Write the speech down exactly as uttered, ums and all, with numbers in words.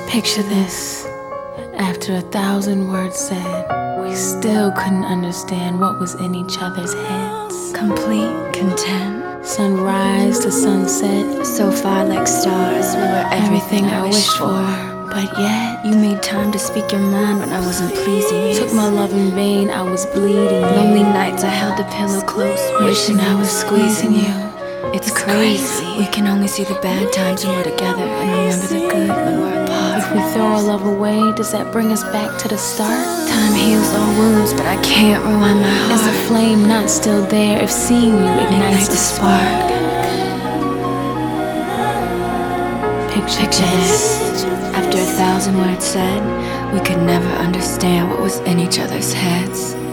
Picture this. After a thousand words said, we still couldn't understand what was in each other's heads. Complete, content, sunrise to sunset, so far like stars, we were everything, everything I, I wished wished for. for. But yet, you made time to speak your mind when I wasn't pleasing you. Took my love in vain, I was bleeding. Lonely nights I held the pillow close, wishing I was squeezing you. It's, It's crazy. crazy. We can only see the bad times when we're together and remember the good when we're apart. If we throw our love away, does that bring us back to the start? Time heals all wounds, but I can't rewind my heart. Is the flame not still there if seeing you ignites the spark? Picture, Picture this. After a thousand words said, we could never understand what was in each other's heads.